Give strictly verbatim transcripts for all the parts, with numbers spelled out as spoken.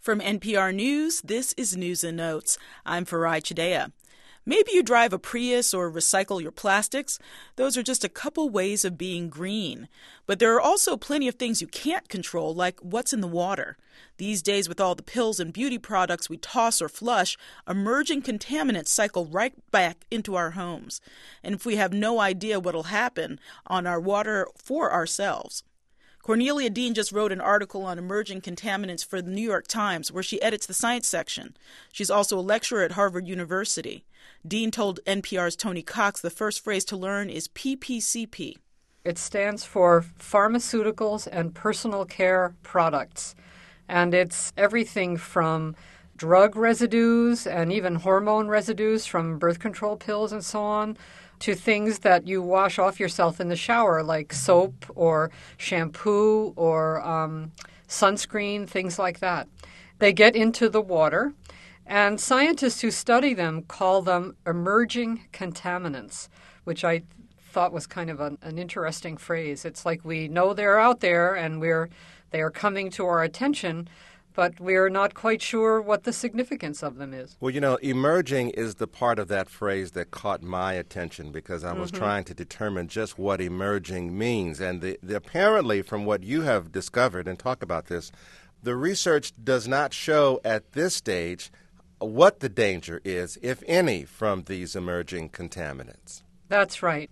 From N P R News, this is News and Notes. I'm Farai Chideya. Maybe you drive a Prius or recycle your plastics. Those are just a couple ways of being green. But there are also plenty of things you can't control, like what's in the water. These days, with all the pills and beauty products we toss or flush, emerging contaminants cycle right back into our homes. And if we have no idea what'll happen on our water for ourselves. Cornelia Dean just wrote an article on emerging contaminants for the New York Times, where she edits the science section. She's also a lecturer at Harvard University. Dean told N P R's Tony Cox the first phrase to learn is P P C P. It stands for Pharmaceuticals and Personal Care Products. And it's everything from drug residues and even hormone residues from birth control pills and so on, to things that you wash off yourself in the shower, like soap or shampoo or um, sunscreen, things like that. They get into the water, and scientists who study them call them emerging contaminants, which I thought was kind of an, an interesting phrase. It's like we know they're out there and we're they are coming to our attention, but we're not quite sure what the significance of them is. Well, you know, emerging is the part of that phrase that caught my attention because I was mm-hmm. trying to determine just what emerging means. And the, the, apparently, from what you have discovered, and talk about this, the research does not show at this stage what the danger is, if any, from these emerging contaminants. That's right.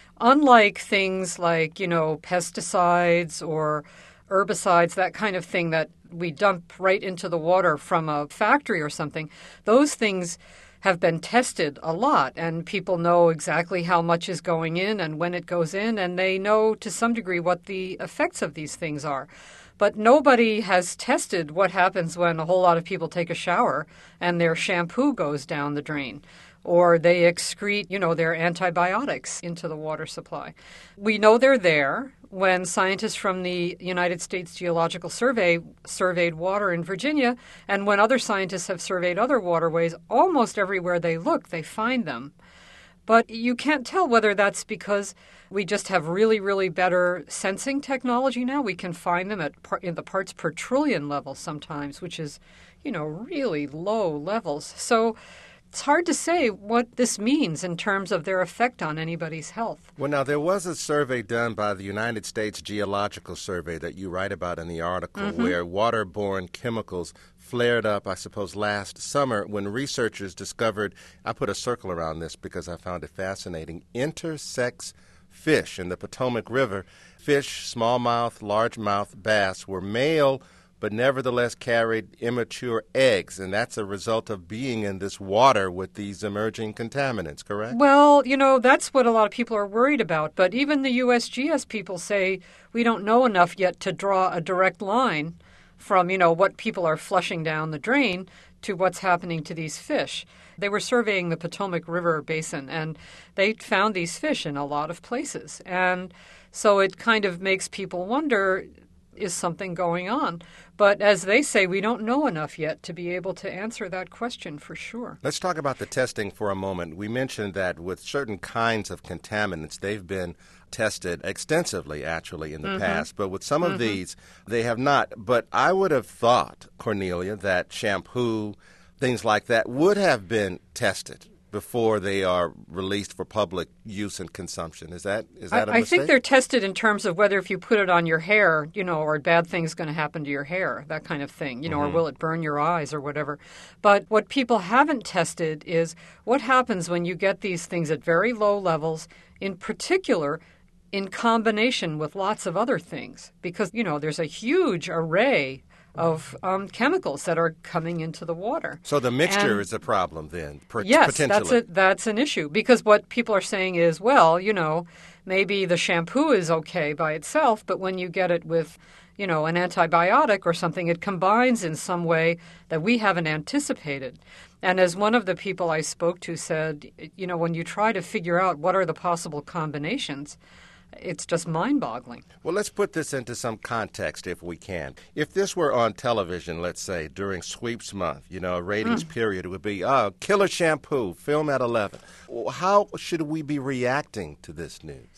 Unlike things like, you know, pesticides or herbicides, that kind of thing that we dump right into the water from a factory or something, those things have been tested a lot, and people know exactly how much is going in and when it goes in, and they know to some degree what the effects of these things are. But nobody has tested what happens when a whole lot of people take a shower and their shampoo goes down the drain, or they excrete, you know, their antibiotics into the water supply. We know they're there. When scientists from the United States Geological Survey surveyed water in Virginia, and when other scientists have surveyed other waterways, almost everywhere they look, they find them. But you can't tell whether that's because we just have really, really better sensing technology now. We can find them at par- in the parts per trillion level sometimes, which is, you know, really low levels. So it's hard to say what this means in terms of their effect on anybody's health. Well, now, there was a survey done by the United States Geological Survey that you write about in the article mm-hmm. where waterborne chemicals flared up, I suppose, last summer when researchers discovered, I put a circle around this because I found it fascinating, intersex fish in the Potomac River. Fish, smallmouth, largemouth bass were male but nevertheless carried immature eggs, and that's a result of being in this water with these emerging contaminants, correct? Well, you know, that's what a lot of people are worried about, but even the U S G S people say we don't know enough yet to draw a direct line from, you know, what people are flushing down the drain to what's happening to these fish. They were surveying the Potomac River basin, and they found these fish in a lot of places, and so it kind of makes people wonder, is something going on? But as they say, we don't know enough yet to be able to answer that question for sure. Let's talk about the testing for a moment. We mentioned that with certain kinds of contaminants, they've been tested extensively, actually, in the mm-hmm. past. But with some mm-hmm. of these, they have not. But I would have thought, Cornelia, that shampoo, things like that, would have been tested before they are released for public use and consumption. Is that is that I, a mistake? I think they're tested in terms of whether if you put it on your hair, you know, or a bad thing's going to happen to your hair, that kind of thing, you know, mm-hmm. or will it burn your eyes or whatever. But what people haven't tested is what happens when you get these things at very low levels, in particular in combination with lots of other things. Because, you know, there's a huge array of um, chemicals that are coming into the water. So the mixture and, is a problem then, per- yes, potentially. Yes, that's, that's an issue. Because what people are saying is, well, you know, maybe the shampoo is okay by itself, but when you get it with, you know, an antibiotic or something, it combines in some way that we haven't anticipated. And as one of the people I spoke to said, you know, when you try to figure out what are the possible combinations, it's just mind-boggling. Well, let's put this into some context if we can. If this were on television, let's say, during sweeps month, you know, a ratings mm. period, it would be, oh, killer shampoo, film at eleven. How should we be reacting to this news?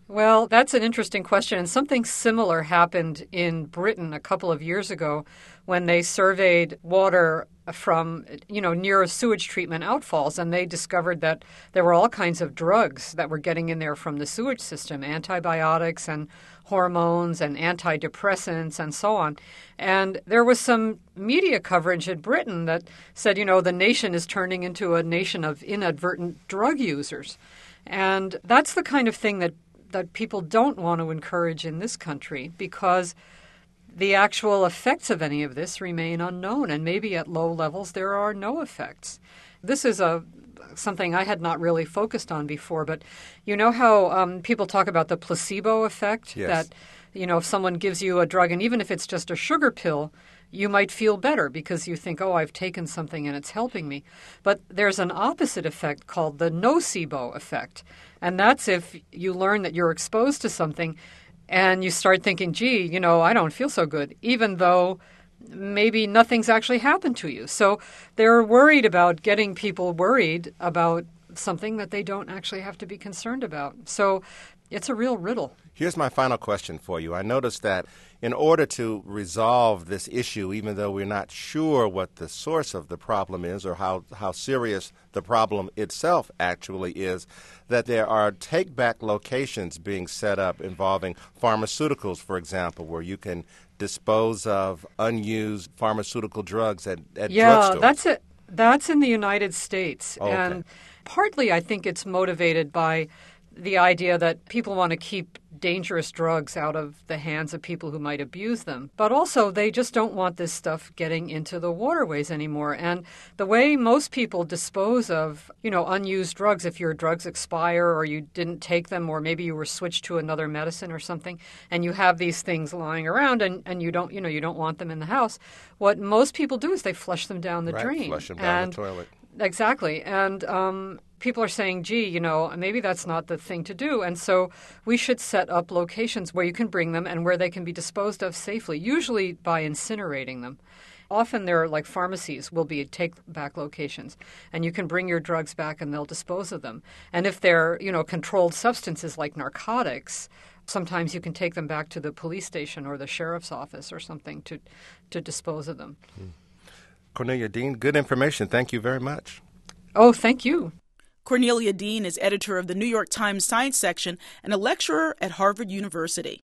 Well, that's an interesting question. And something similar happened in Britain a couple of years ago when they surveyed water from, you know, near sewage treatment outfalls, and they discovered that there were all kinds of drugs that were getting in there from the sewage system, antibiotics and hormones and antidepressants and so on. And there was some media coverage in Britain that said, you know, the nation is turning into a nation of inadvertent drug users. And that's the kind of thing that that people don't want to encourage in this country, because the actual effects of any of this remain unknown, and maybe at low levels there are no effects. This is a something I had not really focused on before, but you know how um, people talk about the placebo effect? Yes. That, you know, if someone gives you a drug, and even if it's just a sugar pill, you might feel better because you think, oh, I've taken something and it's helping me. But there's an opposite effect called the nocebo effect. And that's if you learn that you're exposed to something and you start thinking, gee, you know, I don't feel so good, even though maybe nothing's actually happened to you. So they're worried about getting people worried about something that they don't actually have to be concerned about. So it's a real riddle. Here's my final question for you. I noticed that in order to resolve this issue, even though we're not sure what the source of the problem is or how, how serious the problem itself actually is, that there are take-back locations being set up involving pharmaceuticals, for example, where you can dispose of unused pharmaceutical drugs at, at yeah, drugstores. Yeah, that's it. That's in the United States. Okay. And partly I think it's motivated by the idea that people want to keep dangerous drugs out of the hands of people who might abuse them. But also they just don't want this stuff getting into the waterways anymore. And the way most people dispose of, you know, unused drugs, if your drugs expire or you didn't take them, or maybe you were switched to another medicine or something, and you have these things lying around and, and you don't, you know, you don't want them in the house, what most people do is they flush them down the right, drain. flush them down and the toilet. Exactly. And um, people are saying, gee, you know, maybe that's not the thing to do. And so we should set up locations where you can bring them and where they can be disposed of safely, usually by incinerating them. Often there are like pharmacies will be take-back locations, and you can bring your drugs back and they'll dispose of them. And if they're, you know, controlled substances like narcotics, sometimes you can take them back to the police station or the sheriff's office or something to, to dispose of them. Hmm. Cornelia Dean, good information. Thank you very much. Oh, thank you. Cornelia Dean is editor of the New York Times Science section and a lecturer at Harvard University.